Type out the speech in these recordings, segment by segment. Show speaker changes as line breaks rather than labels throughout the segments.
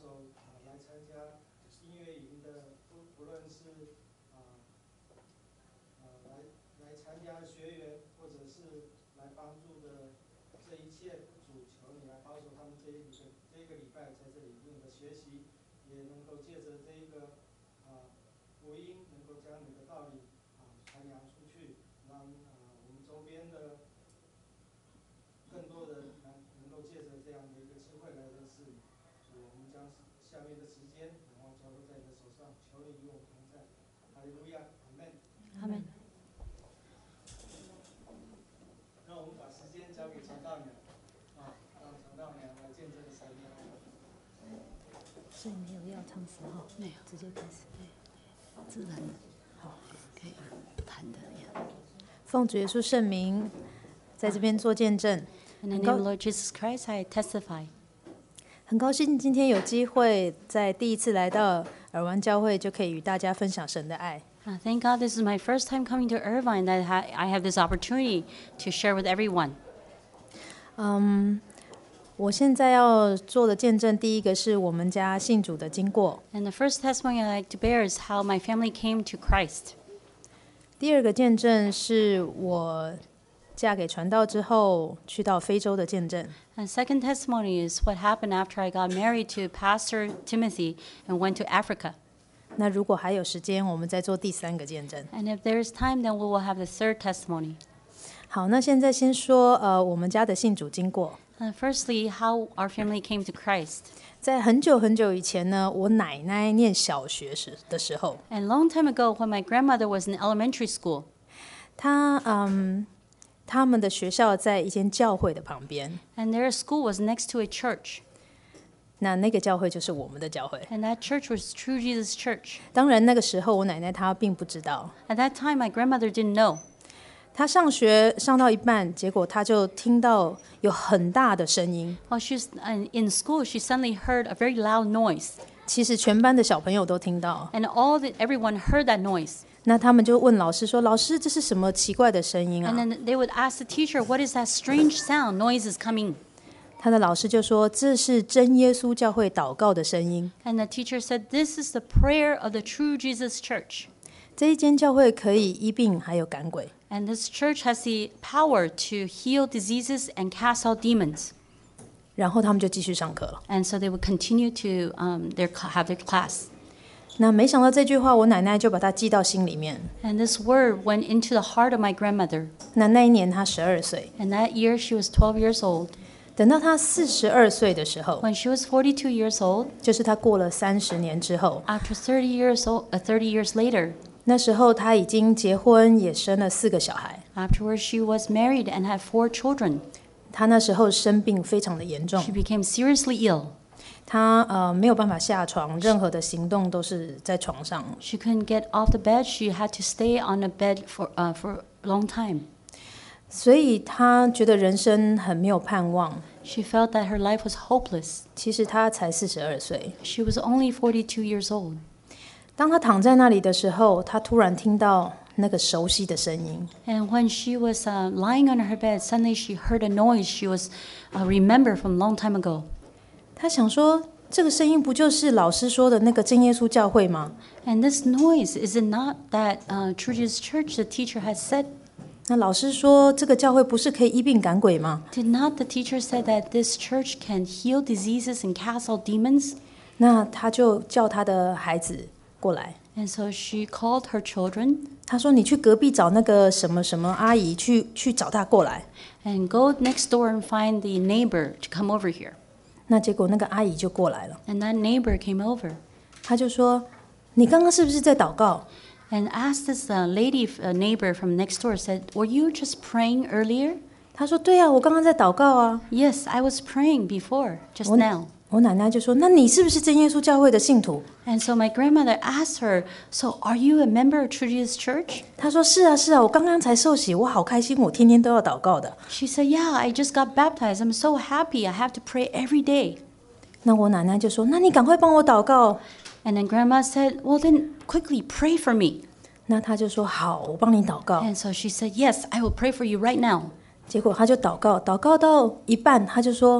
手来参加音乐营的，不论是来参加的学员，或者是来帮助的这一切，主求你来保守他们这一个礼拜在这里面的学习，也能够借着这一个福音，能够将你的道理传扬出去，让我们周边的更多人能够借着这样的一个机会来认识你。所以我们将下面的时间，然后交托在你的手上，求你与我们同在。哈利路亚，阿门。
阿门。
那我们把时间交给传道娘，让传道娘来见证神的爱。
所以没有要唱诗哈，没有，直接开始，自然的，好，可以弹的呀。奉主耶稣圣名，在这边做见证。
In the name of Lord Jesus Christ, I testify.
很高兴今天有机会在第一次来到尔湾教会，就可以与大家分享神的爱。
Thank God this is my first time coming to Irvine, that I have this opportunity to share with everyone.
我现在要做的见证，第一个是我们家信主的经过。
And the first testimony I like to bear is how my family came to Christ.
第二个见证是我嫁给传道之后去到非洲的见证。
And second testimony is what happened after I got married to Pastor Timothy and went to Africa.
那如果还有时间，我们再做第三个见证。
And if there is time, then we will have the third testimony.
好，那现在先说我们家的信主经过。
Firstly, how our family came to Christ.
在很久很久以前呢，我奶奶念小学的时候，
And a long time ago, when my grandmother was in elementary school,
他们的学校在一间教会的旁边，
and their school was next to a church.
那个教会就是我们的教会。
And that church was True Jesus Church.
当然那个时候我奶奶她并不知道，
At that time, my grandmother didn't know.
她上学上到一半，结果她就听到有很大的声音。
While she was in school, she suddenly heard a very loud noise.
其实全班的小朋友都听到，
And everyone heard that noise.
那他们就问老师说：“老师，这是什么奇怪的声音啊？”
And then they would ask the teacher, what is that strange sound? Noise is coming.
他的老师就说：“这是真耶稣教会祷告的声音。”
And the teacher said, this is the prayer of the True Jesus Church.
这一间教会可以医病还有赶鬼。
And this church has the power to heal diseases and cast out demons.
然后他们就继续上课了。
And so they would continue to have their class.
那没想到这句话，我奶奶就把它记到心里面。
And this word went into the heart of my grandmother.
那一年她12岁，
And that year she was 12 years old.
等到她42岁的时候，
When she was 42 years old,
就是她过了30年之后，
after 30 years later,
那时候她已经结婚，也生了4个小孩。
afterwards she was married and had 4 children.
她那时候生病非常的严重，
She became seriously ill.
她没有办法下床，任何的行动都是在床上。
She couldn't get off the bed. She had to stay on the bed for a long time.
所以她觉得人生很没有盼望。
She felt that her life was hopeless.
其实她才42岁。
She was only 42 years old.
当她躺在那里的时候，她突然听到那个熟悉的声音。
And when she was lying on her bed, suddenly she heard a noise she was remembered from a long time ago.
她想说，这个声音不就是老师说的那个真耶稣教会吗？
And this noise, is it not that True Jesus Church, the teacher had said?
那老师说这个教会不是可以医病赶鬼吗？
Did not the teacher say that this church can heal diseases and cast out demons?
那她就叫她的孩子过来。
And so she called her children
她说：“你去隔壁找那个什么什么阿姨，去找她过来。
and go next door and find the neighbor to come over here. ”
那结果那个阿姨就过来了。
And that neighbor came over
她就说：“你刚刚是不是在祷告？”
and asked this neighbor from next door, said, were you just praying earlier?
她说：“对啊，我刚刚在祷告啊。
Yes, I was praying before, just now.
我奶奶就说：“那你是不是真耶稣教会的信徒？”
And so my grandmother asked her, so are you a member of True Jesus Church?
她说：“是啊，是啊，我刚刚才受洗，我好开心，我天天都要祷告的。
She said, yeah, I just got baptized. I'm so happy. I have to pray every day. ”
那我奶奶就说：“那你赶快帮我祷告。”
And then grandma said, well, then quickly pray for me.
那她就说：“好，我帮你祷告。”
And so she said, yes, I will pray for you right now.
结果她就祷告，祷告到一半，她就说：“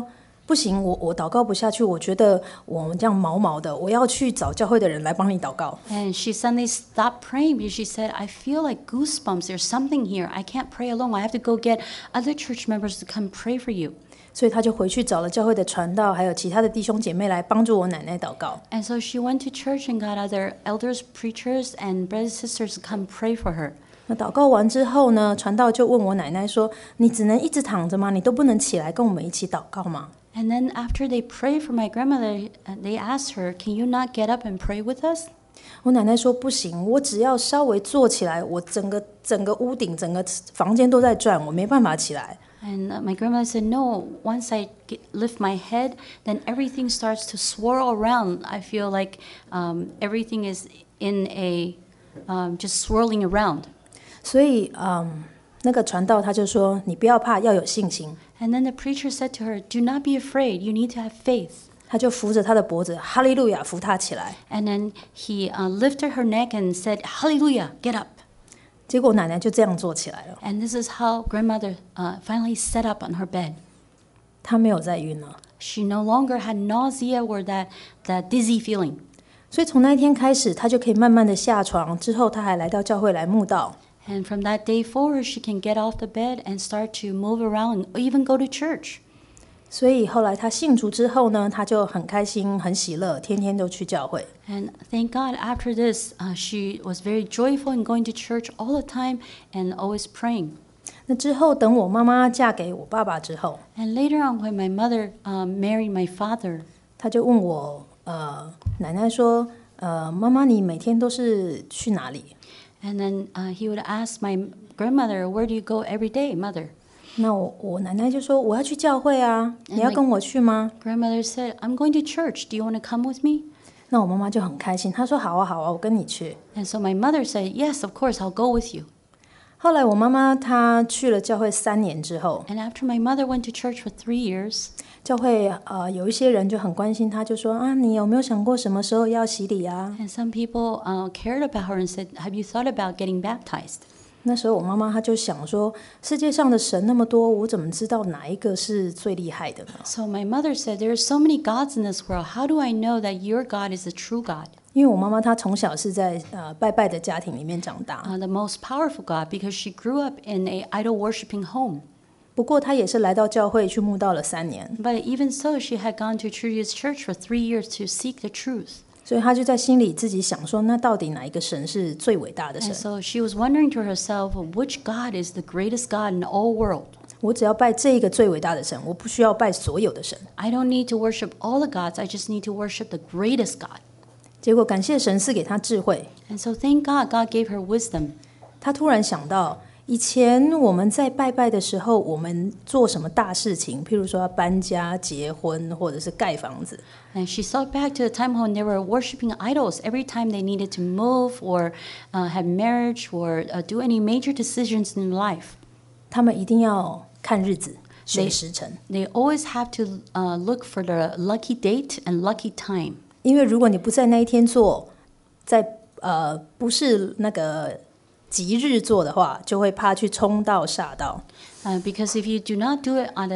不行，我祷告不下去，我觉得我们这样毛毛的，我要去找教会的人来帮你祷告。
And she suddenly stopped praying because she said, I feel like goosebumps. There's something here. I can't pray alone. I have to go get other church members to come pray for you.
所以他就回去找了教会的传道，还有其他的弟兄姐妹来帮助我奶奶祷告。
And so she went to church and got other elders, preachers, and brothers and sisters to come pray for her.
那祷告完之后呢，传道就问我奶奶说：“你只能一直躺着吗？你都不能起来跟我们一起祷告吗？”
And then after they prayed for my grandmother, they asked her, Can you not get up and pray with us?
我奶奶说：“不行，我只要稍微坐起来，我整个屋顶、整个房间都在转，我没办法起来。”
And my grandmother said, No, once I lift my head, then everything starts to swirl around. I feel like everything is in a just swirling around.
所以，那个传道他就说：“你不要怕，要有信心。”
And then the preacher said to her, Do not be afraid. You need to have faith.
他就扶着他的脖子，哈利路亚，扶他起来。
And then he lifted her neck and said, Hallelujah, get up.
结果奶奶就这样坐起来了，
And this is how grandmother finally sat up on her bed.
她没有再晕了。
She no longer had nausea or that dizzy feeling.
所以从那一天开始，她就可以慢慢的下床。之后，她还来到教会来慕道。
And from that day forward, she can get off the bed and start to move around and even go to church.
所以后来她信主之后呢，她就很开心、很喜乐，天天都去教会。
And thank God, after this, she was very joyful in going to church all the time and always praying.
那之后，等我妈妈嫁给我爸爸之后，
And later on, when my mother married my father,
她就问我，奶奶说，妈妈，你每天都是去哪里？
and then he would ask my grandmother, Where do you go every day, mother?
那我奶奶就说，我要去教会啊，你要跟我去吗？
Grandmother said, I'm going to church. Do you want to come with me?
那我妈妈就很开心，她说好啊好啊，我跟你去。
And so my mother said, Yes, of course, I'll go with you.
后来我妈妈她去了教会3年之后，
And after my mother went to church for 3 years,
教会有一些人就很关心她，就说啊，你有没有想过什么时候要洗礼啊？
and some people cared about her and said, Have you thought about getting baptized?
那时候我妈妈她就想说，世界上的神那么多，我怎么知道哪一个是最厉害的呢？
So my mother said, There are so many gods in this world. How do I know that your God is the true God?
因为我妈妈她从小是在拜拜的家庭里面长大，
The most powerful God, because she grew up in a idol-worshiping home.
不过她也是来到教会去慕道了3年，
But even so, she had gone to Trudy's church for 3 years to seek the truth.
所以她就在心里自己想说，那到底哪一个神是最伟大的
And
神？
so she was wondering to herself, which God is the greatest God in the whole world?
我只要拜这一个最伟大的神，我不需要拜所有的神。
I don't need to worship all the gods. I just need to worship the greatest God.
结果感谢神赐给她智慧，
And so thank God, God gave her wisdom.
她突然想到，以前我们在拜拜的时候，我们做什么大事情，譬如说要搬家、结婚，或者是盖房子，
And she thought back to the time when they were worshiping idols. Every time they needed to move or have marriage or do any major decisions in life,
他们一定要看日子、选时辰，
they always have to look for the lucky date and lucky time.
因为如果你不在那一天做，在不是那个吉日做的话，就会怕去冲到煞到。
Because if you do not do it at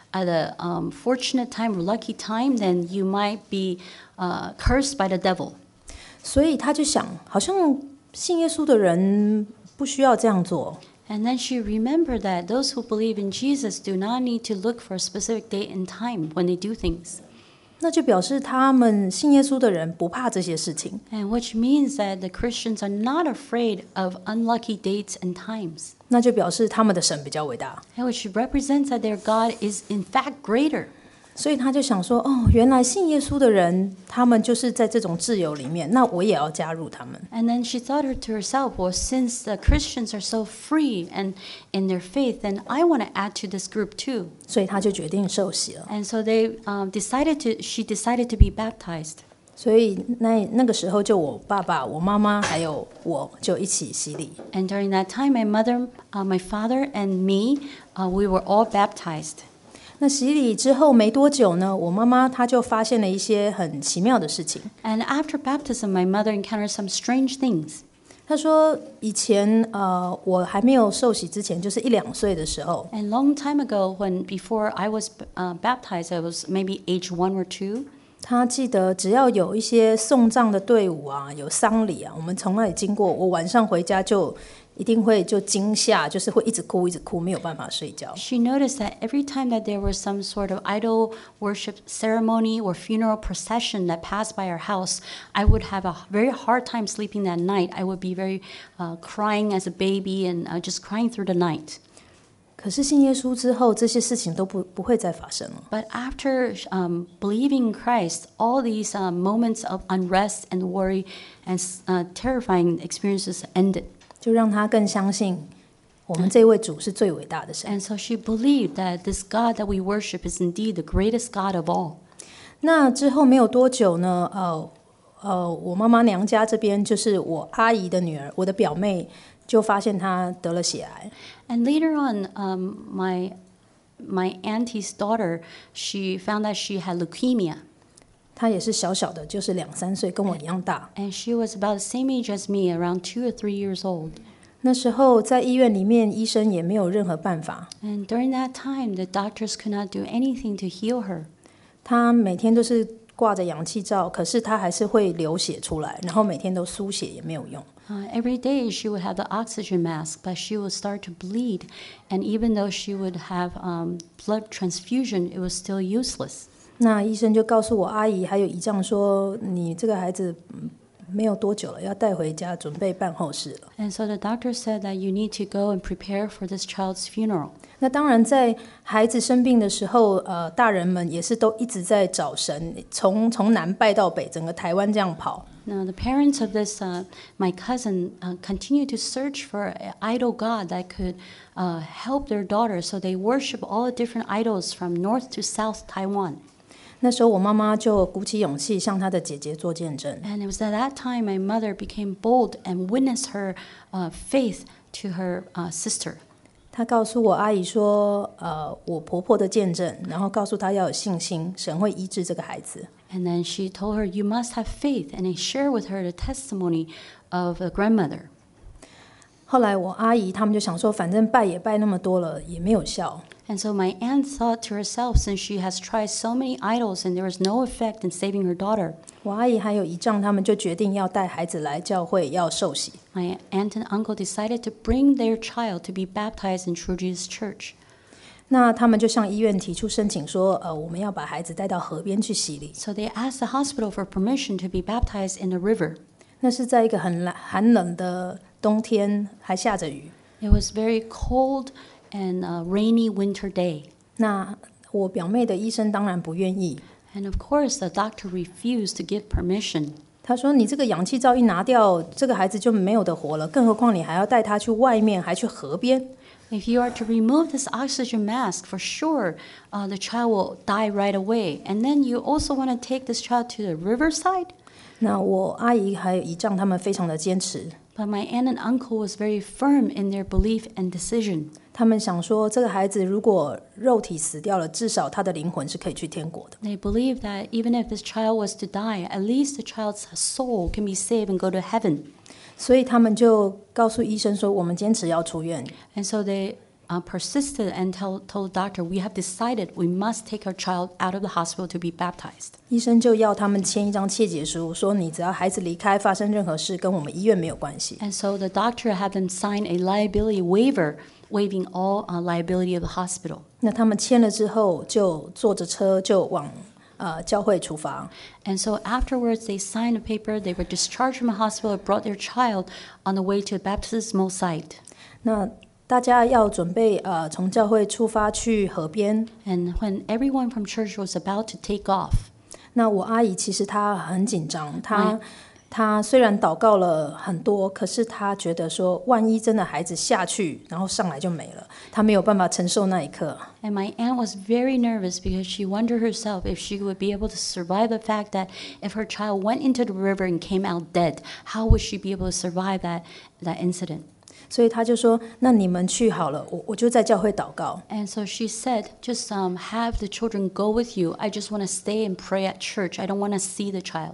a fortunate time or lucky time, then you might be cursed by the devil.
所以他就想，好像信耶稣的人不需要这样做。
And then she remembered that those who believe in Jesus do not need to look for a specific date and time when they do things.
那就表示他们信耶稣的人不怕这些事情，
And which means that the Christians are not afraid of unlucky dates and times.
那就表示他们的神比较伟大。
And which represents that their God is in fact greater.
所以他就想说，哦，原来信耶稣的人，他们就是在这种自由里面，那我也要加入他们。
And then she thought to herself, well, since the Christians are so free and in their faith, then I want to add to this group too.
所以他就决定受洗了。
And so she decided to be baptized.
所以那个时候，就我爸爸、我妈妈还有我就一起洗礼。
And during that time, my mother, my father, and me, we were all baptized.
那洗礼之后没多久呢，我妈妈她就发现了一些很奇妙的事情。
And after baptism, my mother encountered some strange things.
他说以前我还没有受洗之前，就是1-2岁的时候，
And long time ago, when before I was baptized, I was maybe age 1 or 2.
他记得只要有一些送葬的队伍啊，有丧礼啊，我们从那里经过，我晚上回家就一定会就惊吓，就是会一直哭一直哭，没有办法睡觉。
She noticed that every time that there was some sort of idol worship ceremony or funeral procession that passed by our house, I would have a very hard time sleeping that night. I would be very crying as a baby and just crying through the night.
可是信耶稣之后，这些事情都不会再发生了。
But after believing in Christ, all these moments of unrest and worry and terrifying experiences ended.
就让他更相信我们这位主是最伟大的神。
And so she believed that this God that we worship is indeed the greatest God of all.
那之后没有多久呢，我妈妈娘家这边就是我阿姨的女儿，我的表妹就发现她得了血癌。
And later on, my auntie's daughter, she found that she had leukemia.
她也是小小的，就是2-3岁，跟我一样大。
And she was about the same age as me, around 2 or 3 years old.
那时候在医院里面，医生也没有任何办法。
And during that time, the doctors could not do anything to heal her.
她每天都是挂着氧气罩，可是她还是会流血出来，然后每天都输血也没有用。
Every day she would have the oxygen mask, but she would start to bleed. And even though she would have blood transfusion, it was still useless.
那医生就告诉我阿姨还有姨丈说，你这个孩子没有多久了，要带回家准备办后事了。
And so the doctor said that you need to go and prepare for this child's funeral.
那当然，在孩子生病的时候，大人们也是都一直在找神，从南拜到北，整个台湾这样跑。
Now, the parents of this, my cousin, continued to search for an idol god that could help their daughter. So they worship all the different idols from North to South Taiwan.
那时候我妈妈就鼓起勇气向她的姐姐做见证。
And it was at that time my mother became bold and witnessed her faith to her sister.
她告诉我阿姨说，我婆婆的见证，然后告诉她要有信心，神会医治这个孩子。
And then she told her, you must have faith, and I share with her the testimony of a grandmother.
后来我阿姨他们就想说，反正拜也拜那么多了，也没有效。
And so my aunt thought to herself, since she has tried so many idols and there was no effect in saving her daughter,
我阿姨还有姨丈他们就决定要带孩子来教会要受洗。
my aunt and uncle decided to bring their child to be baptized in True Jesus Church.
那他们就向医院提出申请说，我们要把孩子带到河边去洗礼。
So they asked the hospital for permission to be baptized in the river.
那是在一个很寒冷的冬天，还下着雨。
It was very cold and a rainy winter day.
那我表妹的医生当然不愿意，
And of course, the doctor refused to give permission.
他说：“你这个氧气罩一拿掉，这个孩子就没有得活了，更何况你还要带他去外面，还去河边。”
If you are to remove this oxygen mask, for sure, the child will die right away. And then you also want to take this child to the riverside?
那我阿姨还有姨丈他们非常的坚持，
But my aunt and uncle was very firm in their belief and decision.
他们想说，这个孩子如果肉体死掉了，至少他的灵魂是可以去天国的。
They believed that even if this child was to die, at least the child's soul can be saved and go to heaven.
所以他们就告诉医生说，我们坚持要出院。
And so they persisted and told the doctor, we have decided we must take our child out of the hospital to be baptized.
医生就要他们签一张切结书，说你只要孩子离开，发生任何事，跟我们医院没有关系。
And so the doctor had them sign a liability waiver, waiving all liability of the hospital.
那他们签了之后，就坐着车就往教会出发。
And so afterwards, they signed a paper. They were discharged from the hospital, brought their child on the way to the baptismal site.
那大家要准备从教会出发去河边。
And when everyone from church was about to take off,
那我阿姨其实她很紧张，她虽然祷告了很多，可是她觉得说，万一真的孩子下去，然后上来就没了，她没有办法承受那一刻。
and my aunt was very nervous because she wondered herself if she would be able to survive the fact that if her child went into the river and came out dead, how would she be able to survive that incident?
所以她就说：“那你们去好了，我就在教会祷告。”
And so she said, just have the children go with you. I just want to stay and pray at church. I don't want to see the child.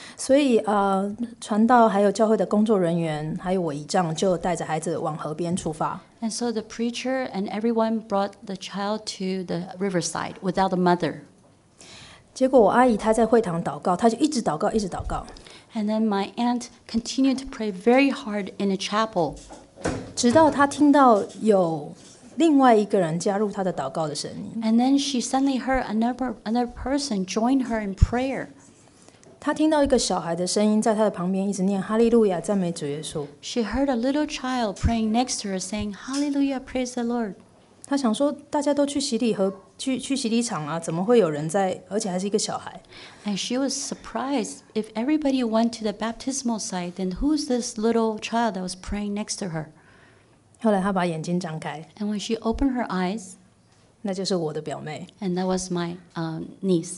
所以传道还有教会的工作人员，还有我姨丈就带着孩子往河边出发。
And so the preacher and everyone brought the child to the riverside without the mother.
结果我阿姨她在会堂祷告，她就一直祷告，一直祷告，
And then my aunt continued to pray very hard in a chapel
直到她听到有另外一个人加入她的祷告的声音。
and then she suddenly heard another person join her in prayer.
她听到一个小孩的声音在她的旁边一直念哈利路亚，赞美主耶稣。
She heard a little child praying next to her saying, Hallelujah, praise the Lord.
她想说，大家都去洗礼河去洗礼场啊，怎么会有人在，而且还是一个小孩？
And she was surprised. If everybody went to the baptismal site, then who's this little child that was praying next to her?
后来她把眼睛张开，
And when she opened her eyes,
那就是我的表妹。
and that was my niece,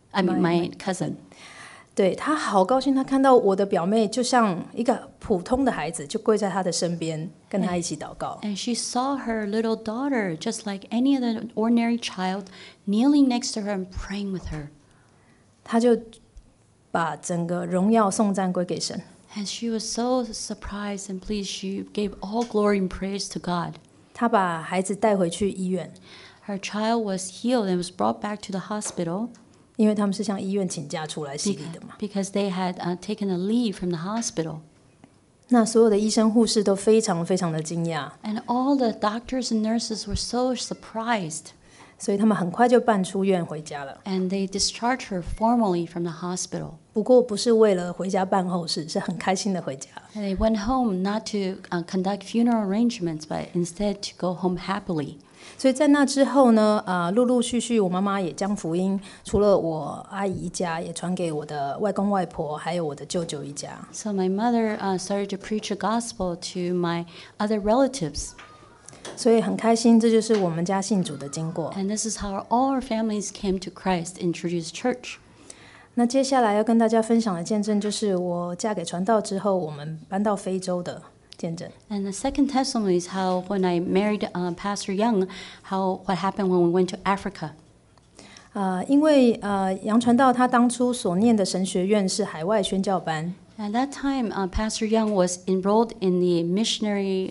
my cousin.
对，她好高兴，她看到我的表妹就像一个普通的孩子，就跪在她的身边，跟她一起祷告。
And she saw her little daughter, just like any other ordinary child, kneeling next to her and praying with her.
她就把整个荣耀颂赞归给神。
And she was so surprised and pleased. She gave all glory and praise to God.
她把孩子带回去医院，
Her child was healed and was brought back to the hospital
因为他们是向医院请假出来洗礼的嘛。
because they had taken a leave from the hospital.
那所有的医生护士都非常非常的惊讶，
And all the doctors and nurses were so surprised.
所以他们很快就办出院回家了。
And they discharged her formally from the hospital.
不过不是为了回家办后事，是很开心的回家。
And they went home not to conduct funeral arrangements, but instead to go home happily.
所以在那之后呢，陆陆续续，我妈妈也将福音，除了我阿姨一家，也传给我的外公外婆，还有我的舅舅一家。
So my mother started to preach the gospel to my other relatives.
所以很开心，这就是我们家信主的经过。
And this is how all our families came to Christ, introduced church.
那接下来要跟大家分享的见证，就是我嫁给传道之后，我们搬到非洲的见证。
And the second testimony is how when I married Pastor Young, what happened when we went to Africa.
因为杨传道他当初所念的神学院是海外宣教班，
At that time, Pastor Young was enrolled in the missionary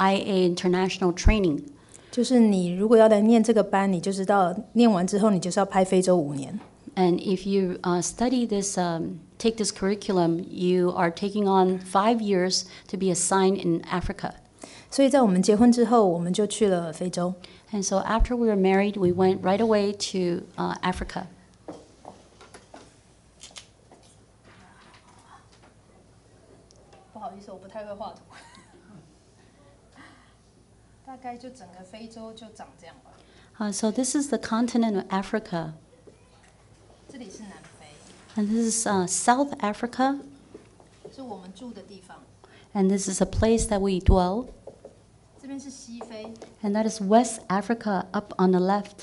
IA international training.
就是你如果要来念这个班，你就知道念完之后你就是要拍非洲5年。
And if you study this, take this curriculum, you are taking on 5 years to be assigned in Africa.
所以在我们结婚之后，我们就去了非洲。
And so after we were married, we went right away to Africa.
不好意思，我不太会画图。大概就整个非洲就长这样吧。
So this is the continent of Africa.
这里是南非，
And this is South Africa.
是我们住的地方。
And this is a place that we dwell.
这边是西非，
And that is West Africa up on the left.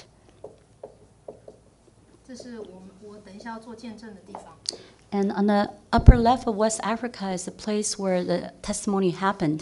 这是我等一下要做见证的地方。
And on the upper left of West Africa is the place where the testimony happened.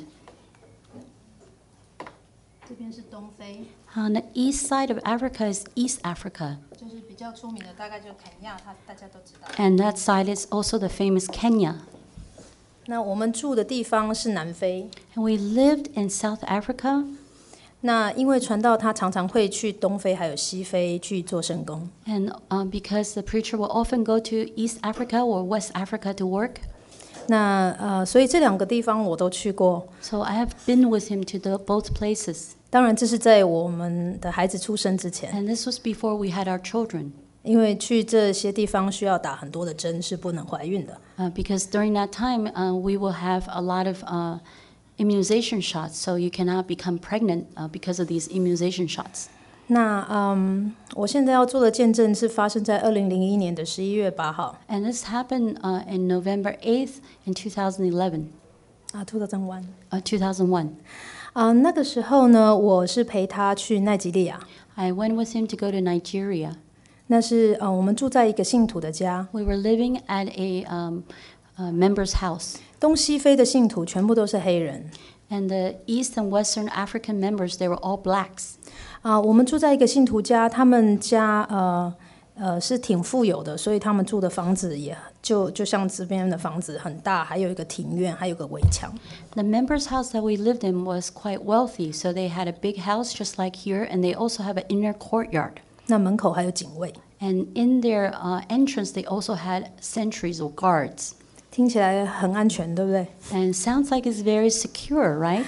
这边是东非，
On the east side of Africa is East Africa.
就是比较出名的，大概就肯亚，大家都知道。
And that side is also the famous Kenya.
那我们住的地方是南非。
And we lived in South Africa.
那因为传道他常常会去东非还有西非去做圣工，
And because the preacher will often go to East Africa or West Africa to work.
那所以这2个地方我都去过。
So I have been with him to both places.
当然，这是在我们的孩子出生之前，
And this was before we had our children.
因为去这些地方需要打很多的针，是不能怀孕的。
Because during that time, we will have a lot of immunization shots, so you cannot become pregnant because of these immunization shots.
那我现在要做的见证是发生在2001年的11月8号。
And this happened in November 8th in 2011,
2001。
2001.
那个时候呢，我是陪他去奈及利亚，
I went with him to go to Nigeria.
那是我们住在一个信徒的家，
We were living at a member's house.
东西非的信徒全部都是黑人。
And the East and Western African members, they were all blacks.
我们住在一个信徒家，他们家是挺富有的，所以他们住的房子也就像这边的房子很大，还有一个庭院，还有个围墙。
The members' house that we lived in was quite wealthy, so they had a big house just like here, and they also have an inner courtyard.
那门口还有警卫，
And in their entrance, they also had sentries or guards.
听起来很安全，对不对？
And it sounds like it's very secure, right?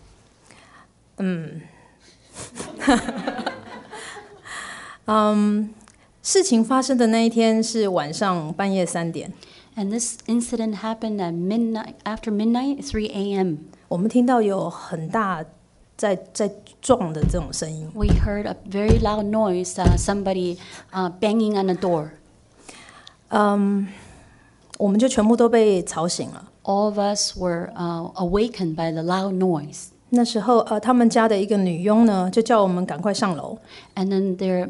事情发生的那一天是晚上半夜3点，
And this incident happened at after midnight, 3 a.m.
我们听到有很大在撞的这种声音。
We heard a very loud noise, somebody banging on the door.
我们就全部都被吵醒了。
All of us were awakened by the loud noise.
那时候，他们家的一个女佣呢，就叫我们赶快上楼。
And then their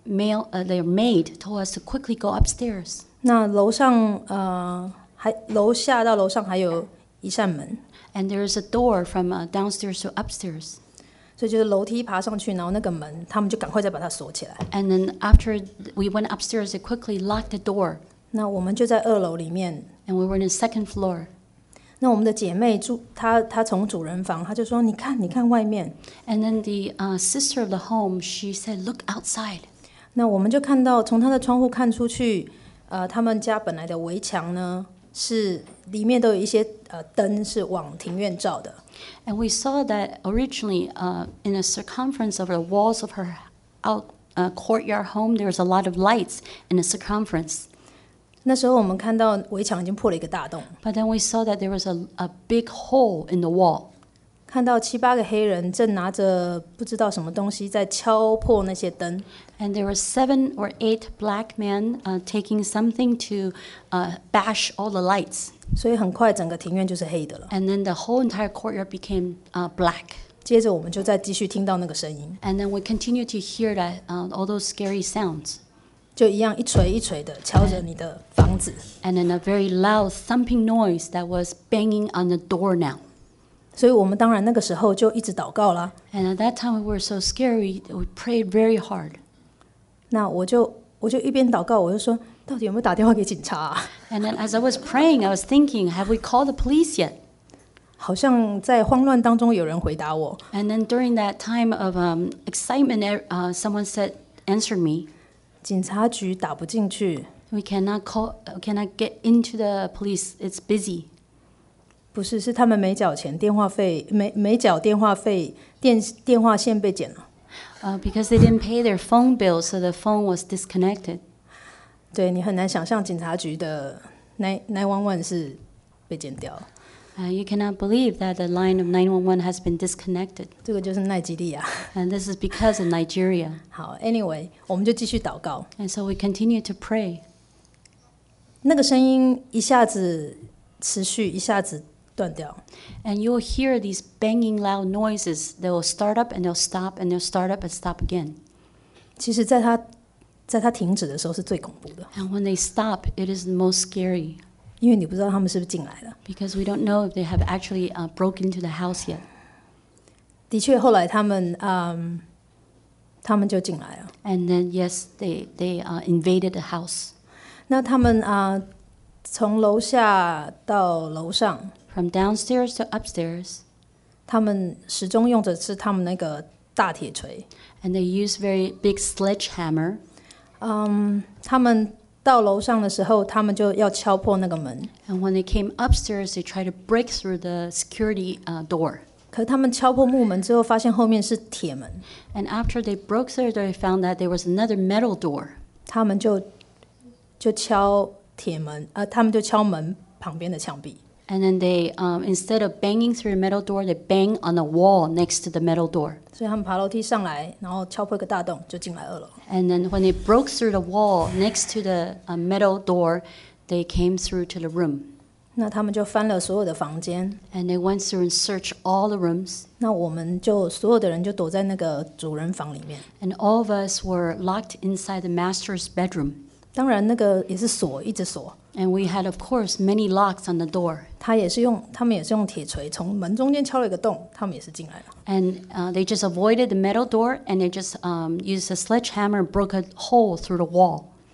maid told us to quickly go upstairs.
那楼上，楼下到楼上还有一扇门，
And there's a door from downstairs to upstairs.
所以就是楼梯爬上去，然后那个门，他们就赶快再把它锁起来。
And then after we went upstairs, they quickly locked the door.
那我们就在2楼里面。
And we were in the second floor.
那我们的姐妹她从主人房，她就说：“你看外面。”
And then the sister of the home, she said, "Look outside."
那我们就看到从她的窗户看出去，他们家本来的围墙呢，是里面都有一些灯是往庭院照的。
And we saw that originally in the circumference of the walls of her courtyard home, there was a lot of lights in the circumference.
那时候我们看到围墙已经破了一个大洞，
But then we saw that there was a big hole in the wall.
看到7、8个黑人正拿着不知道什么东西在敲破那些灯。
And there were 7 or 8 black men taking something to bash all the lights.
所以很快整个庭院就是黑的了。
And then the whole entire courtyard became black.
接着我们就再继续听到那个声音，
And then we continued to hear that all those scary sounds.
就一样一锤一锤的敲着你的房子。
And then a very loud thumping noise that was banging on the door now.
所以我们当然那个时候就一直祷告啦。
And at that time we were so scared, we prayed very hard.
那我就一边祷告，我就说，到底有没有打电话给警察啊？
And then as I was praying, I was thinking, have we called the police yet?
好像在慌乱当中有人回答我，
And then during that time of excitement, someone answered me,
警察局打不进去。
we cannot get into the police, it's busy.
不是，是他们没缴钱，电话费没缴电话费，电话线被剪了。
Because they didn't pay their phone bill, so the phone was disconnected.
对，你很难想象警察局的911是被剪掉了。
You cannot believe that the line of 911 has been disconnected.
这个就是奈及利亚。
And this is because of Nigeria.
好 ，Anyway， 我们就继续祷告。
And so we continue to pray.
那个声音一下子持续，一下子断掉。
And you'll hear these banging loud noises. They will start up and they'll stop and they'll start up and stop again.
其实，在它停止的时候是最恐怖的，
And when they stop, it is the most scary
因为你不知道他们是不是进来了。
because we don't know if they have actually broken into the house yet.
的确，后来他们就进来了。
And then, yes, they invaded the house.
那他们从楼下到楼上，
From downstairs to upstairs,
他们始终用的是他们那个大铁锤。
and they use very big sledgehammer.
他们到楼上的时候，他们就要敲破那个门。
And when they came upstairs, they tried to break through the security door.
可他们敲破木门之后，发现后面是铁门，
And after they broke through, they found that there was another metal door.
他们就敲铁门，他们就敲门旁边的墙壁。
And then they, instead of banging through the metal door, they bang on the wall next to the metal door.
所以他们爬楼梯上来，然后敲破一个大洞，就进来2楼。
And then when they broke through the wall next to the metal door, they came through to the room.
那他们就翻了所有的房间，
And they went through and searched all the rooms.
那我们就所有的人就躲在那个主人房里面。
And all of us were locked inside the master's bedroom.
当然，那个也是锁，一直锁。
And we had, of course, many locks on the door.
他们也是用铁锤从门中间敲了一个洞，他们也是进来了。
And they just avoided the metal door and they just used a sledgehammer and broke a hole through the wall.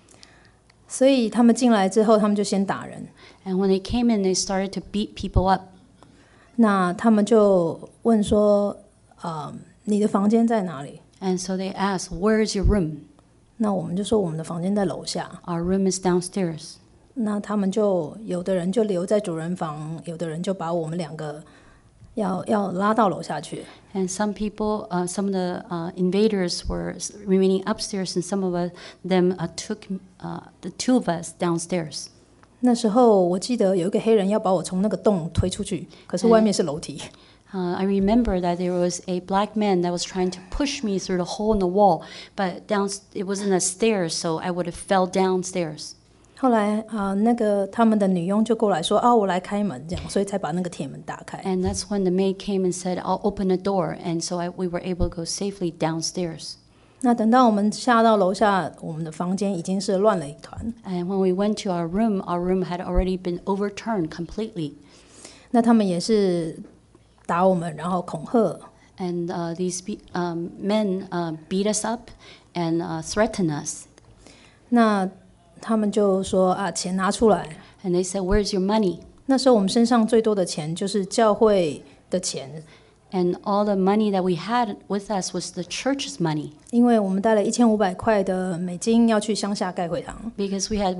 所以他们进来之后，他们就先打人。
And when they came in, they started to beat people up.
那他们就问说：“你的房间在哪里
And so they asked, "Where is your room?" ？”
那我们就说我们的房间在楼下。
Our room is downstairs.
那他们就有的人就留在主人房，有的人就把我们两个要拉到楼下去。
And some people, some of the invaders were remaining upstairs, and some of them took the two of us downstairs.
那时候我记得有一个黑人要把我从那个洞推出去，可是外面是楼梯。
I remember that there was a black man that was trying to push me through the hole in the wall, but it wasn't a stairs, so I would have fell downstairs.
后来那个他们的女佣就过来说：“我来开门。”这样，所以才把那个铁门打开。
And that's when the maid came and said, "I'll open the door," and so we were able to go safely downstairs.
那等到我们下到楼下，我们的房间已经是乱了一团。
And when we went to our room had already been overturned completely.
那他们也是打我们，然后恐吓。
And these men beat us up and threatened us.
那他们就说：“钱拿出来。”
And they said, "Where's your money?"
那时候我们身上最多的钱就是教会的钱，
And all the money that we had with us was the church's money.
因为我们带了1500块的美金要去乡下盖会堂。
Because we had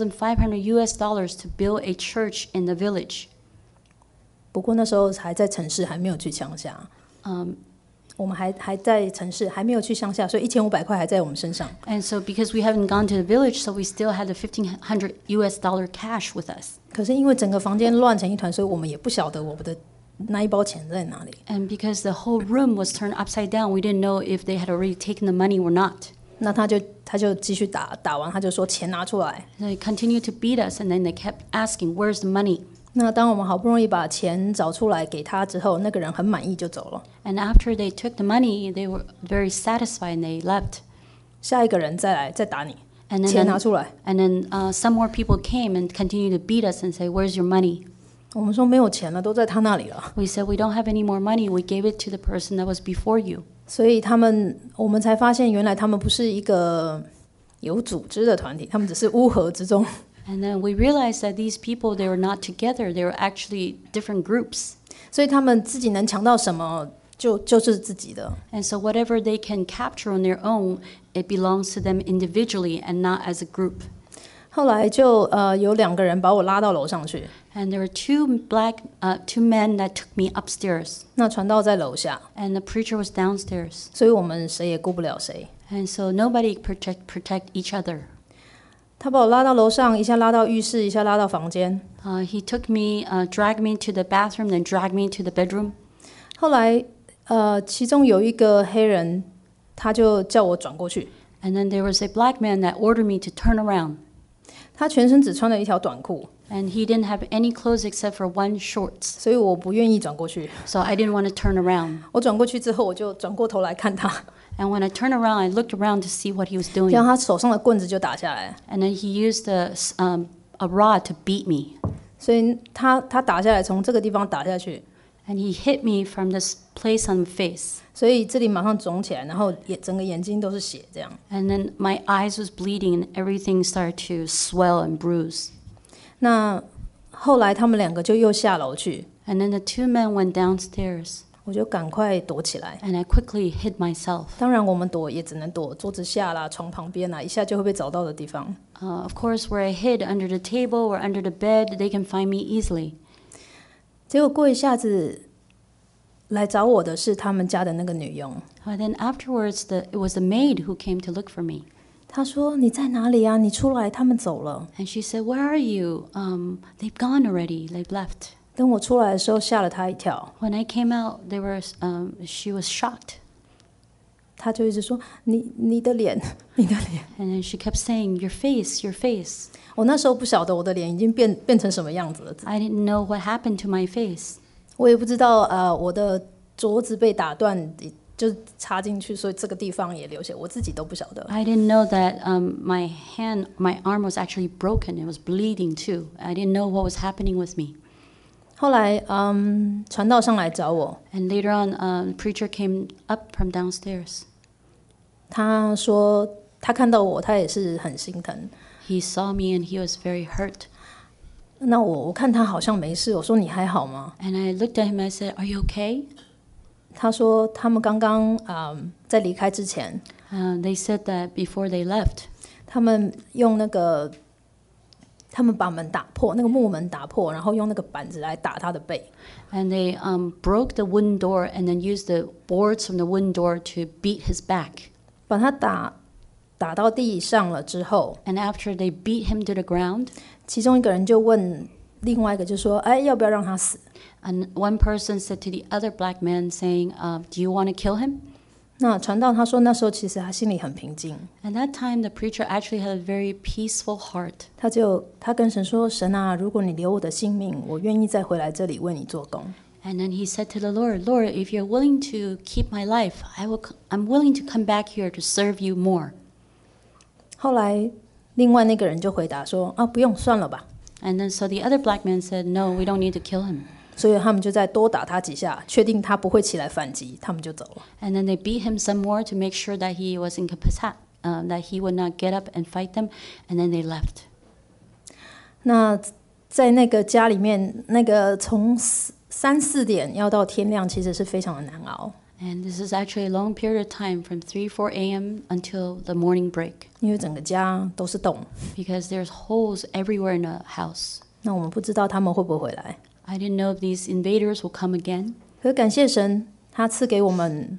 $1,500 to build a church in the village.
不过那时候还在城市，还没有去乡下。我们还在城市，还没有去乡下，所以1500块还在我们身上。
And so because we haven't gone to the village, so we still had the $1,500 cash with us.
可是因为整个房间乱成一团，所以我们也不晓得我们的那一包钱在哪里。
And because the whole room was turned upside down, we didn't know if they had already taken the money or not.
那他就继续打，打完他就说钱拿出来。
They continued to beat us, and then they kept asking, "Where's the money?"
那当我们好不容易把钱找出来给他之后，那个人很满意就走了。
And after they took the money, they were very satisfied and they left.
下一个人再来再打你，
And
钱拿
then,
出来。
and then some more people came and continued to beat us and say, "Where's your money?"
我们说没有钱了，都在他那里了。
We said, "We don't have any more money. We gave it to the person that was before you."
所以我们才发现，原来他们不是一个有组织的团体，他们只是乌合之众。
And then we realized that these people, they were not together. They were actually different groups.
所以他们自己能抢到什么，就是自己的。
And so whatever they can capture on their own, it belongs to them individually and not as a group.
后来就有2个人把我拉到楼上去，
And there were two men that took me upstairs.
那传道在楼下，
And the preacher was downstairs.
所以我们谁也顾不了谁。
And so nobody protect each other.
他把我拉到楼上，一下拉到浴室，一下拉到房间。
He took me, dragged me to the bathroom, then dragged me to the bedroom.
后来其中有一个黑人，他就叫我转过去。
And then there was a black man that ordered me to turn around.
他全身只穿了一条短裤，
And he didn't have any clothes except for one shorts.
所以我不愿意转过去。
So I didn't want to turn around.
我转过去之后，我就转过头来看他，
And when I turned around, I looked around to see what he was
这
doing.
样他手上的棍子就打下来。
And then he used a rod to beat me.
所以他打下来，从这个地方打下去，
And he hit me from this place on the face.
所以这里马上肿起来，然后整个眼睛都是血，这样。
And then my eyes was bleeding and everything started to swell and bruise.
那后来他们2个就又下楼去，
And then the two men went downstairs.
我就赶快躲起来。
And I quickly hid myself.
当然，我们躲也只能躲桌子下啦、床旁边啦，一下就会被找到的地方。
Of course, where I hid under the table or under the bed, they can find me easily.
结果过一下子来找我的是他们家的那个女佣，
Then afterwards, it was the maid who came to look for me.
她说：“你在哪里啊？你出来，他们走了。”
And she said, "Where are you? They've gone already. They've left."
等我出来的时候，吓了她一跳。
When I came out, she was shocked.
她就一直说：“你的脸，你的脸。
And then she kept saying, "Your face, your face." ”
我那时候不晓得我的脸已经变成什么样子了，
I didn't know what happened to my face.
我也不知道我的桌子被打断，就插进去，所以这个地方也流血，我自己都不晓得。
I didn't know that my arm was actually broken. It was bleeding too. I didn't know what was happening with me.
后来传道上来找我，
And later on, the preacher came up from downstairs.
他说他看到我，他也是很心疼。
He saw me and he was very hurt.
那我看他好像没事，我说你还好吗？
And I looked at him and I said, "Are you okay?"
他说他们刚刚在离开之前，
They said that before they left,
他们用他们把门打破，那个木门打破，然后用那个板子来打他的背。
and they broke the wooden door and then used the boards from the wooden door to beat his back.
把他打到地上了之后，
And after they beat him to the ground,
其中一个人就问另外一个，就说：“哎，要不要让他死
and one person said to the other black man, saying, "Do you want to kill him?" ？”
那传道他说，那时候其实他心里很平静，
At that time, the preacher actually had a very peaceful heart.
他跟神说：“神啊，如果你留我的性命，我愿意再回来这里为你做工。”
And then he said to the Lord, "Lord, if you're willing to keep my life, I'm willing to come back here to serve you more."
后来另外那个人就回答说：“啊，不用，算了吧。”
And then so the other black man said, "No, we don't need to kill him."
所以他们就再多打他几下，确定他不会起来反击，他们就走了。
And then they beat him some more to make sure that he was incapacitated, that he would not get up and fight them. And then they left.
那在那个家里面，那个从3、4点要到天亮，其实是非常的难熬，
And this is actually a long period of time from 3, 4 a.m. until the morning break
因为整个家都是洞。
because there's holes everywhere in the house.
那我们不知道他们会不会回来，
I didn't know if these invaders will come again.
可是感谢神，他赐给我们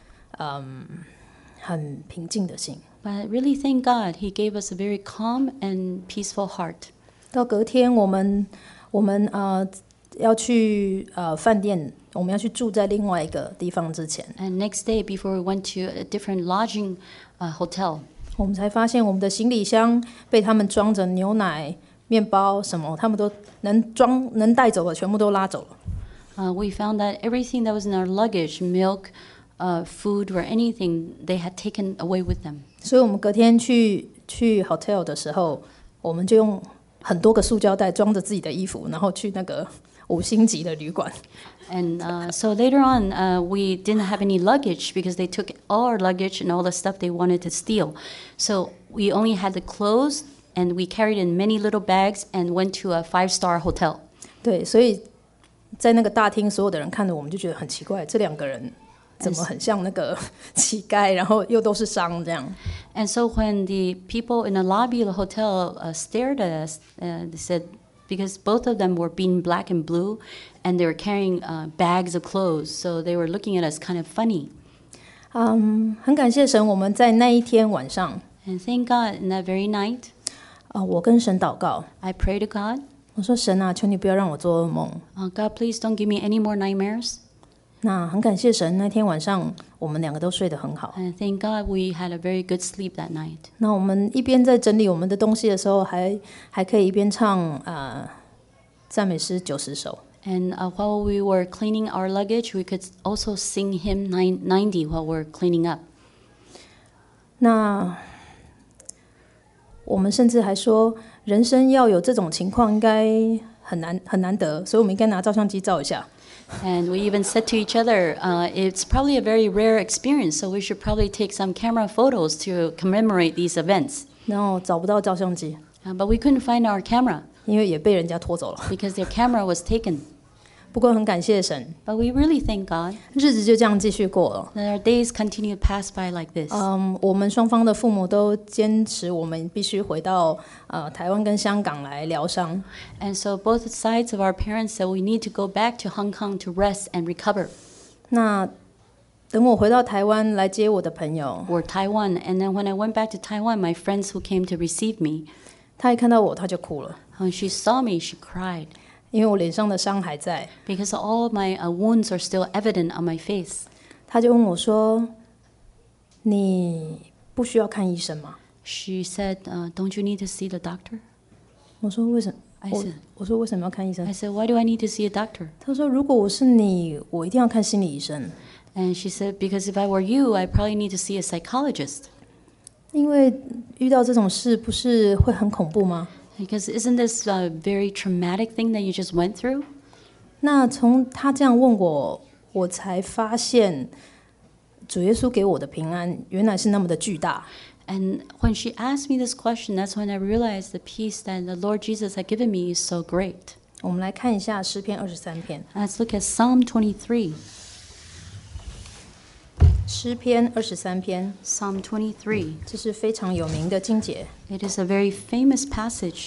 很平静的心。
But I really thank God He gave us a very calm and peaceful heart.
到隔天我们要去饭店，我们要去住在另外一个地方之前，
And next day, before we went to a different lodging hotel,
我们才发现我们的行李箱被他们装着牛奶、面包什么，他们都能带走的全部都拉走了。
we found that everything that was in our luggage, milk, food, or anything, they had taken away with them.
所以我们隔天去 hotel 的时候，我们就用很多个塑胶袋装着自己的衣服，然后去那个5星级的旅馆。
And so later on, we didn't have any luggage because they took all our luggage and all the stuff they wanted to steal. So we only had the clothes, and we carried in many little bags and went to a 5-star hotel.
对，所以在那个大厅，所有的人看着我们就觉得很奇怪，这2个人怎么很像那个乞丐，然后又都是伤这样。
And so when the people in the lobby of the hotel stared at us, they said, because both of them were being black and blue, and they were carrying bags of clothes, so they were looking at us kind of funny.
很感谢神，我们在那一天晚上，
And thank God, in that very night,
我跟神祷告，
I prayed to God,
我说神啊，求你不要让我做噩梦。
God, please don't give me any more nightmares.
那很感谢神，那天晚上我们2个都睡得很好。
And thank God we had a very good sleep that night.
那我们一边在整理我们的东西的时候，还可以一边唱赞美诗90首。
And while we were cleaning our luggage, we could also sing hymn 90 while we're cleaning up.
那我们甚至还说，人生要有这种情况应该很难得，所以我们应该拿照相机照一下。
And we even said to each other, it's probably a very rare experience, so we should probably take some camera photos to commemorate these events.
然后找不到照相机，
But we couldn't find our camera
因为也被人家拖走了。
because their camera was taken.
不过很感谢神，
But we really thank God
日子就这样继续过了。
that our days continue to pass by like this.
我们双方的父母都坚持，我们必须回到台湾跟香港来疗伤。
And so both sides of our parents said we need to go back to Hong Kong to rest and recover.
那等我回到台湾来接我的朋友，
Or Taiwan. And then when I went back to Taiwan, my friends who came to receive me,
他一看到我他就哭了，
when she saw me, she cried
因为我脸上的伤还在。
because all of my wounds are still evident on my face.
他就问我说：“你不需要看医生吗
She said, don't you need to see the doctor?？”
我说：“为什么？”
I
我
said,
我说：“为什么要看医生
I said, why do I need to see a doctor?
他说：“如果我是你，我一定要看心理医生，
And she said, because if I were you, I probably need to see a psychologist.
因为遇到这种事不是会很恐怖吗？”
Because isn't this a very traumatic thing that you just went through?
那从他这样问我，我才发现主耶稣给我的平安原来是那么的巨大。
And when she asked me this question, that's when I realized the peace that the Lord Jesus had given me is so great.
我们来看一下诗篇23篇。
Let's look at Psalm 23.
诗篇23篇，
Psalm 23.
这是非常有名的经节。
It is a very famous passage.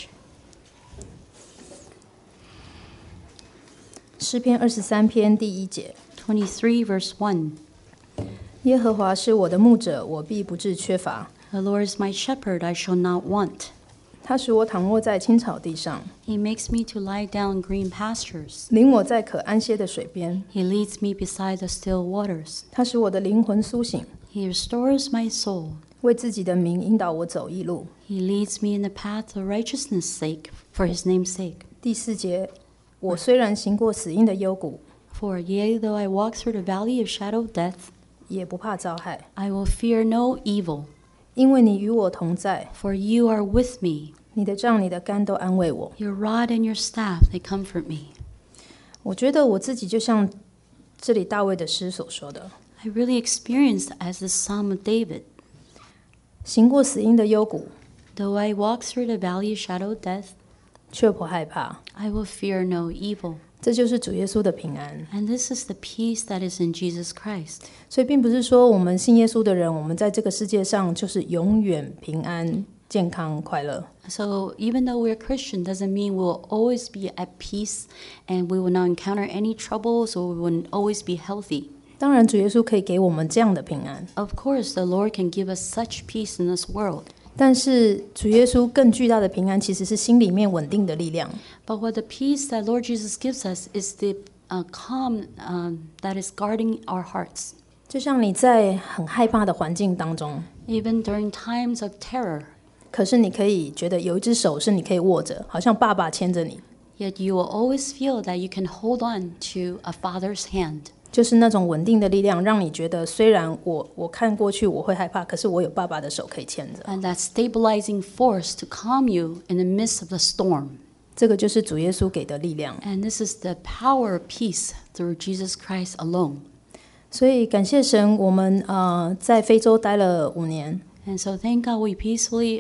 诗篇23篇第1节，
23 verse 1.
耶和华是我的牧者，我必不致缺乏。
The Lord is my shepherd, I shall not want.
他使我躺卧在青草地上，
He makes me to lie down in green pastures.
领我在可安歇的水边。
He leads me beside the still waters.
他使我的灵魂苏醒，
He restores my soul.
为自己的名引导我走义路。
He leads me in the path of righteousness' sake, for his name's sake.
第4节，我虽然行过死荫的幽谷，
For yea, though I walk through the valley of shadow of death,
也不怕遭害，
I will fear no evil,
因为你与我同在，
for you are with me.
你的杖、你的竿都安慰我。
Your rod and your staff, they comfort me.
我觉得我自己就像这里大卫的诗所说的，
I really experienced as the Psalm of David.
行过死荫的幽谷，
Though I walk through the valley of shadow of death,
却不害怕。
I will fear no evil.
这就是主耶稣的平安。
And this is the peace that is in Jesus Christ.
所以并不是说我们信耶稣的人，我们在这个世界上就是永远平安、健康、快乐。
So even though we're Christian, doesn't mean we'll always be at peace and we will not encounter any troubles or we will always be healthy.
当然，主耶稣可以给我们这样的平安，
Of course, the Lord can give us such peace in this world.
但是主耶稣更巨大的平安，其实是心里面稳定的力量。
But what the peace that Lord Jesus gives us is the calm that is guarding our hearts.
就像你在很害怕的环境当中，
Even during times of terror,
可是你可以觉得有一只手是你可以握着，好像爸爸牵着你，
yet you will always feel that you can hold on to a father's hand.
就是那种稳定的力量，让你觉得虽然我看过去我会害怕，可是我有爸爸的手可以牵着。
And that stabilizing force to calm you in the midst of the storm.
这个就是主耶稣给的力量。
And this is the power of peace through Jesus Christ alone.
所以感谢神，我们在非洲待了5年。
And so thank God we peacefully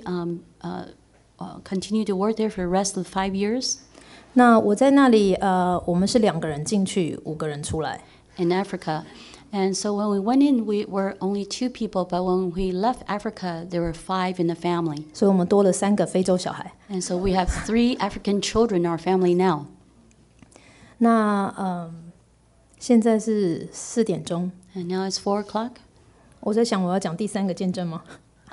continue to work there for the rest of the 5 years
那我在那里我们是2个人进去，5个人出来。
in Africa. And so when we went in, we were only 2 people, but when we left Africa, there were 5 in the family.
所以我们多了3个非洲小孩。
And so we have 3 African children in our family now.
那现在是4点钟，
And now it's 4 o'clock.
我在想我要讲第3个见证吗？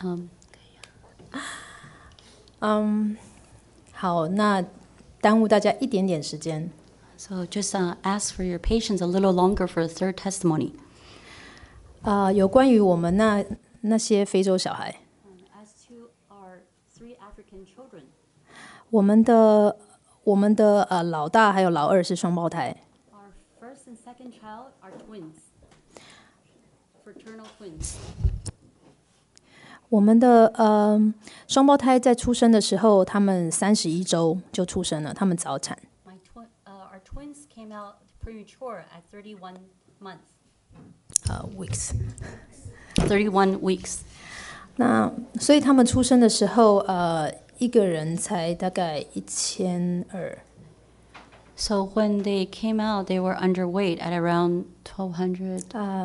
好，那耽误大家一点点时间。
So just ask for your patience a little longer for the third testimony.
有关于我们那些非洲小孩，
As to our 3 African children,
我们的老大还有老二是双胞胎。
our first and second child are twins, fraternal twins.
我们的双胞胎在出生的时候，他们31周就出生了，他们早产。
Our twins came out premature at 31 months.
weeks。
31 weeks.
那所以他们出生的时候，一个人才大概1200。
So when they came out, they were underweight at around 1,200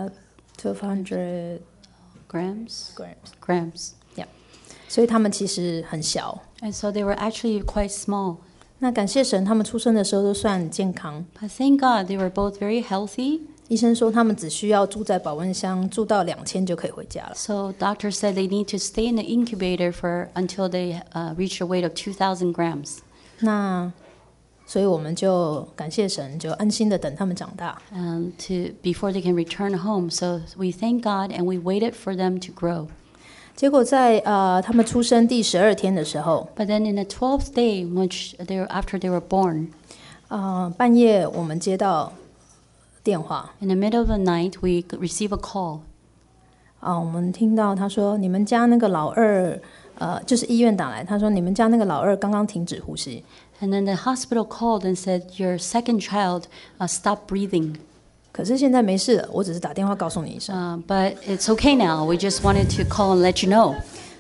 1200
grams.
grams。
Grams.
所以他们其实很小。
And so they were actually quite small.
那感谢神，他们出生的时候都算健康。
But thank God they were both very healthy.
医生说他们只需要住在保温箱，住到2000就可以回家了。
So doctor said they need to stay in the incubator until they reach a weight of 2,000 grams.
那所以我们就感谢神，就安心的等他们长大。
Before they can return home. So we thank God and we waited for them to grow.
结果在他们出生第12天的时候，
But then in the 12th day, after they were born,
半夜我们接到电话，
in the middle of the night, we received a call.
我们听到他说你们家那个老二，就是医院打来，他说你们家那个老二刚刚停止呼吸。
And then the hospital called and said, your second child stopped breathing.
可是现在没事了，我只是打电话告诉你一声。
But it's okay now. We just wanted to call and let you know.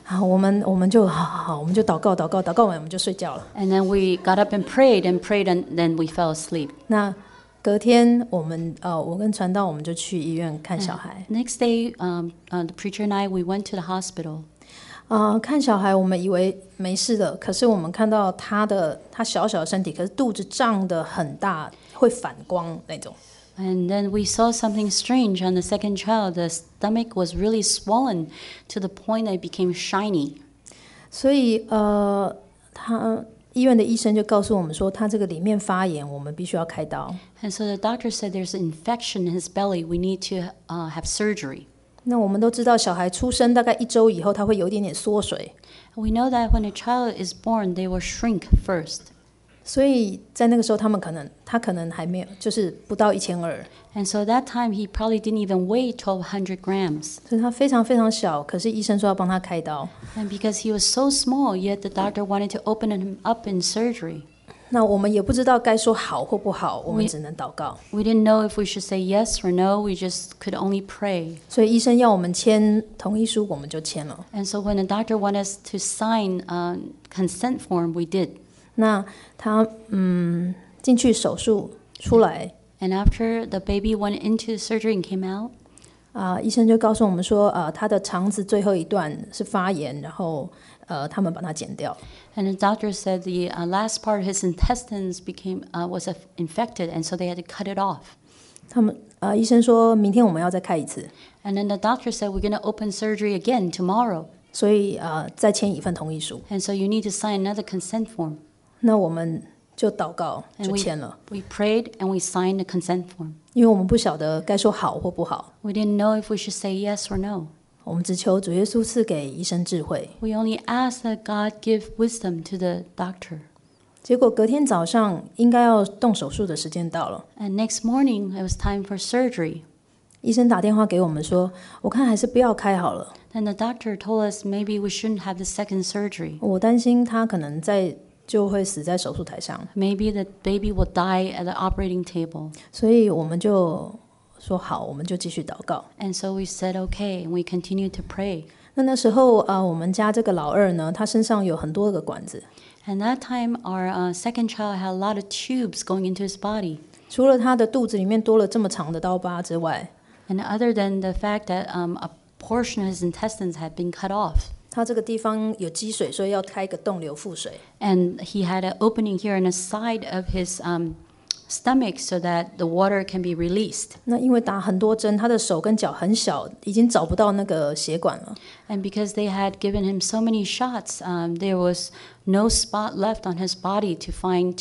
好，我们就好，我们就祷告，祷告完我们就睡觉了。
And then we got up and prayed, and then we fell asleep.
那隔天我跟传道我们就去医院看小孩。
Next day, the preacher and I, we went to the hospital.
看小孩我们以为没事的，可是我们看到他小小的身体，可是肚子胀得很大，会反光那种。
And then we saw something strange on the second child. The stomach was really swollen to the point that it became shiny.
所以医院的医生就告诉我们说，他这个里面发炎，我们必须要开刀。
And so the doctor said there's an infection in his belly. We need to have surgery.
那我们都知道，小孩出生大概1周以后，他会有一点点缩水，
We know that when a child is born, they will shrink first.
所以在那个时候，他可能还没有，就是不到1200，
And so at that time, he probably didn't even weigh 1,200 grams.
所以他非常非常小。可是医生说要帮他开刀。
And because he was so small, yet the doctor wanted to open him up in surgery.
那我们也不知道该说好或不好，我们只能祷告。
We didn't know if we should say yes or no. We just could only pray.
所以医生要我们签同意书，我们就签了。
And so when the doctor wanted us to sign a consent form, we did.
那他进去手术出来，
And after the baby went into surgery and came out,
医生就告诉我们说，他的肠子最后一段是发炎，然后他们把它剪掉。
and the doctor said the last part of his intestines was infected, and so they had to cut it off.
医生说明天我们要再开一次，
And then the doctor said, we're going to open surgery again tomorrow.
所以再签一份同意书。
And so you need to sign another consent form.
那我们就祷告
And
就签了，
we prayed and we signed the consent form.
因为我们不晓得该说好或不好，
We didn't know if we should say yes or no.
我们只求主耶稣赐给医生智慧。
We only asked that God give wisdom to the doctor.
结果隔天早上应该要动手术的时间到了，
And next morning, it was time for surgery.
医生打电话给我们说，我看还是不要开好了，
Then the doctor told us maybe we shouldn't have the second surgery.
我担心他可能就会死在手术台上，
Maybe the baby will die at the operating table.
所以我们就说好，我们就继续祷告。
And so we said okay, and we continued to pray.
那时候我们家这个老二呢，他身上有很多个管子，
And that time, our second child had a lot of tubes going into his body.
除了他的肚子里面多了这么长的刀疤之外，
And other than the fact that a portion of his intestines had been cut off,
他这个地方有积水，所以要开一个洞流腹水。
and he had an opening here on the side of his stomach so that the water can be released.
那因为打很多针，他的手跟脚很小，已经找不到那个血管了。
And because they had given him so many shots, there was no spot left on his body to find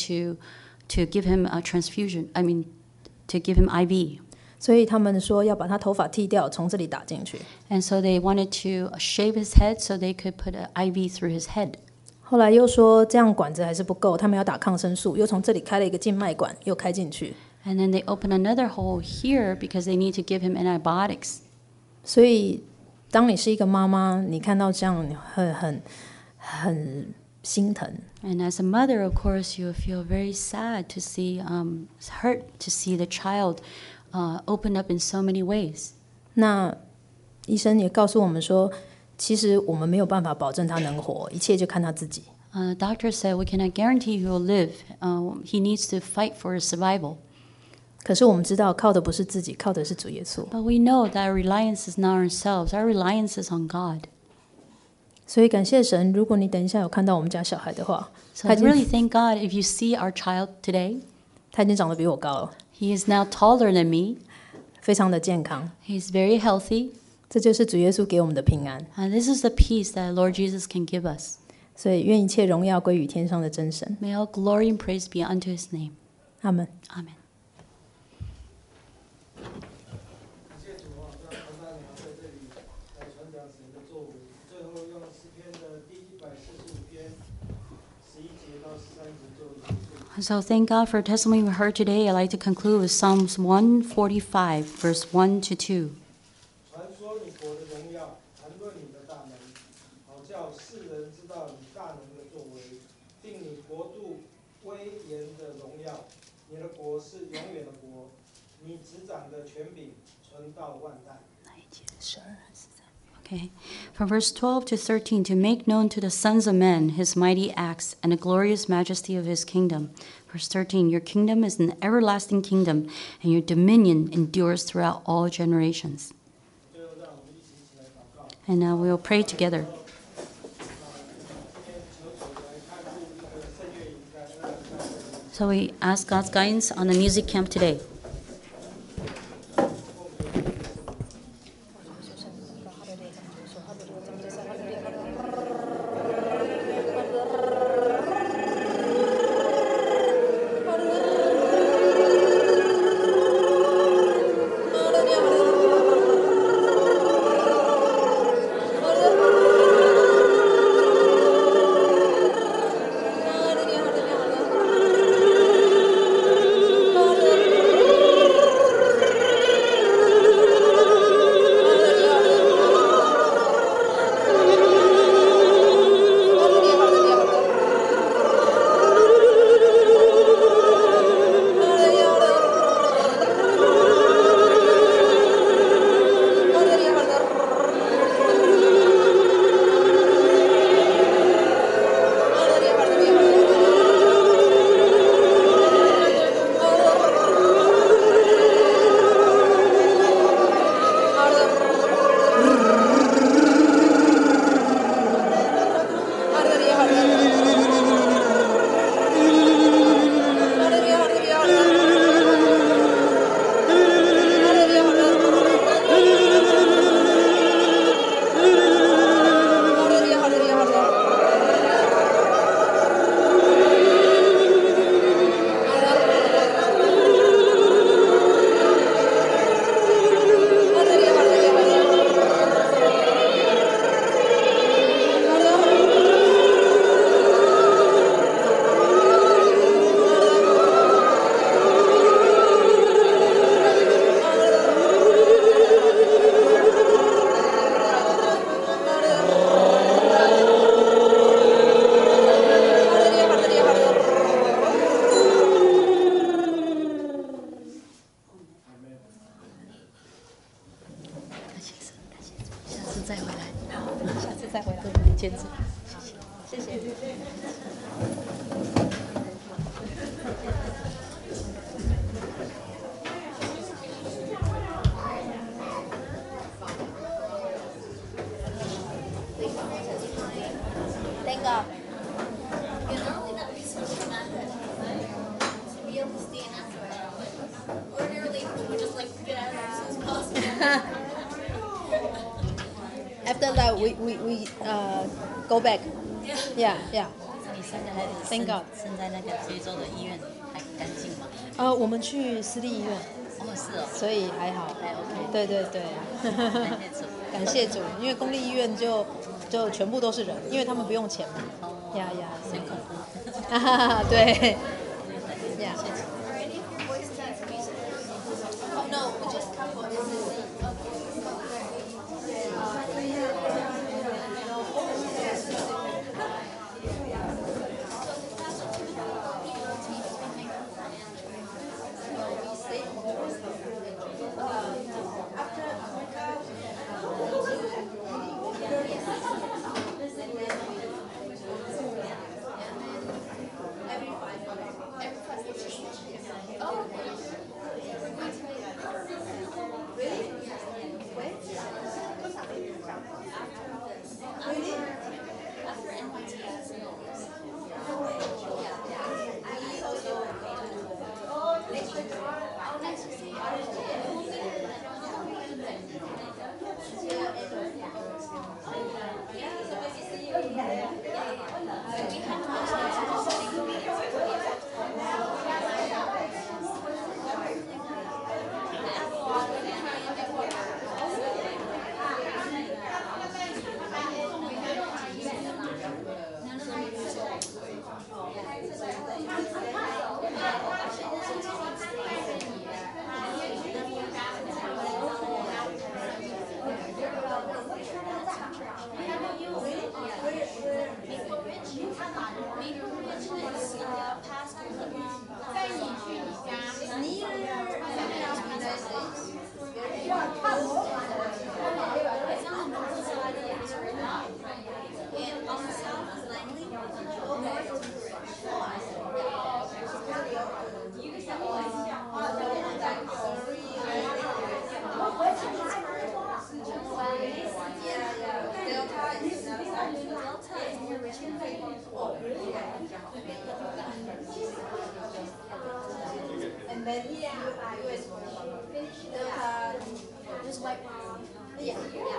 to give him a transfusion. I mean, to give him IV.
所以他们说要把他头发剃掉，从这里打进去。
And so they wanted to shave his head so they could put an IV through his head.
后来又说这样管子还是不够，他们要打抗生素，又从这里开了一个静脉管，又开进去。
And then they opened another hole here because they need to give him antibiotics.
所以，当你是一个妈妈，你看到这样，你会很心疼。
And as a mother, of course, you feel very sad to see, hurt to see the child opened up in so many ways.
那医生也告诉我们说，其实我们没有办法保证他能活，一切就看他自己。
The doctor said we cannot guarantee he will live. He needs to fight for his survival.
可是我们知道，靠的不是自己，靠的是主耶稣。
But we know that our reliance is not ourselves. Our reliance is on God.
所以感谢神，如果你等一下有看到我们家小孩的话，
So
他
I
已经
really thank God if you see our child today.
长得比我高了，
He is now taller than me.
非常的健康。
He's very healthy.
这就是主耶稣给我们的平安。
And this is the peace that Lord Jesus can give us.
所以愿一切荣耀归于天上的真神。
May all glory and praise be unto his name.
阿门。
Amen.
感谢主啊，让彭大娘在这里来传讲神的作为。最后用诗篇的第145篇11节到13节做结束。
So thank God for the testimony we heard today. I'd like to conclude with Psalms 145, verse 1 to 2.
传说你国的荣耀，谈论你的大能，好叫世人知道你大能的作为，定你国度威严的荣耀。你的国是永远的国，你执掌的权柄存到万代。
12还是13? Okay. From verse 12 to 13, to make known to the sons of men his mighty acts and the glorious majesty of his kingdom. Verse 13, your kingdom is an everlasting kingdom, and your dominion endures throughout all generations. And now we will pray together. So we ask God's guidance on the music camp today.
Thank God. After that, we go back. Yeah. Thank God.
生在那个非洲的医院还干净吗？
我们去私立医院，
哦，是哦，
所以还好。
还 OK。
对。
感谢主。
感谢主，因为公立医院就全部都是人，因为他们不用钱嘛。
哦，
呀，
很恐怖。
对。呀。
你
And then just wipe around. Yeah.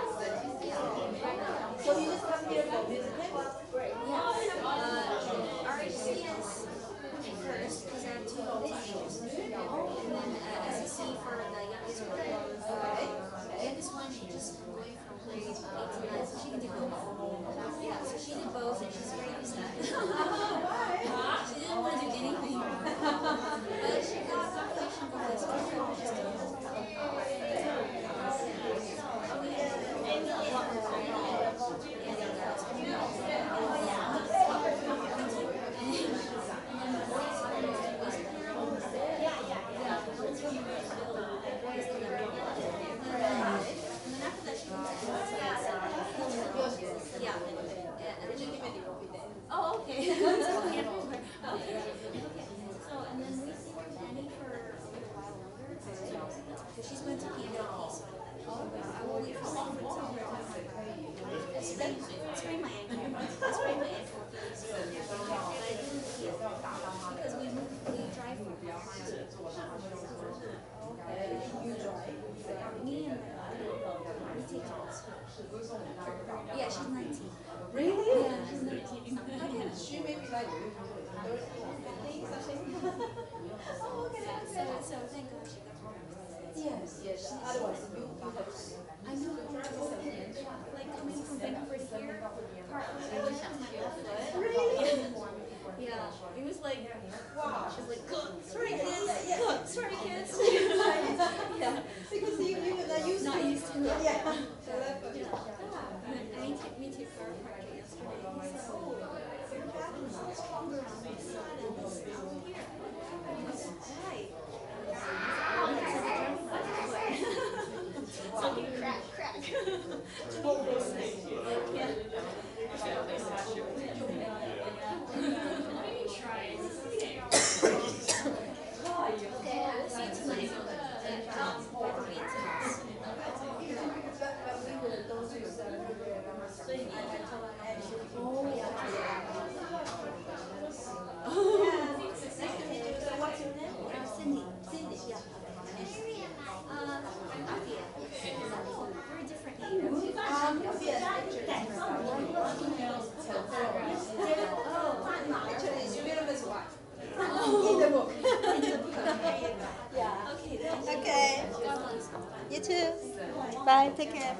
So you just come here for music class? Yeah.
RHCS first, because I have 2 classes. And then SEC for the youngest one. The youngest one, she's just going from grade 8 to 9, so she can do both. Yeah, so she did both, and she's very used to it. She didn't want to do anything. But she got completion bonus. Oh, okay. So, and then we see Danny for a while longer, because she's going to PMP, so I will leave her off until her time. I sprained my ankle. I sprained my ankle, so but I didn't heal, because we drive for miles.
You drive?
Me and we take turns. Yeah, she's 19.
Really?
Yeah, she's 19.
She may be like 30 something. Oh, okay.
So thank God she got home.
Yes. Otherwise, you have.
I know, like coming from Vancouver here, I was on my left foot.
Really?
Yeah, it was like,
Wow.
she was like, sorry kids,
Yeah.
sorry kids.
Yeah. Because you were not used to
Not
it.
used to it.
Yeah.
And we took chiropractor yesterday. He said, oh, your back is so stronger on this side and this out here. I was right. So he crack. Cindy. Yeah. We're different names.
Actually, it's beautiful wife. In the book. Yeah.
Okay, thank you.
Okay.
God bless.
You too. Bye. Take care.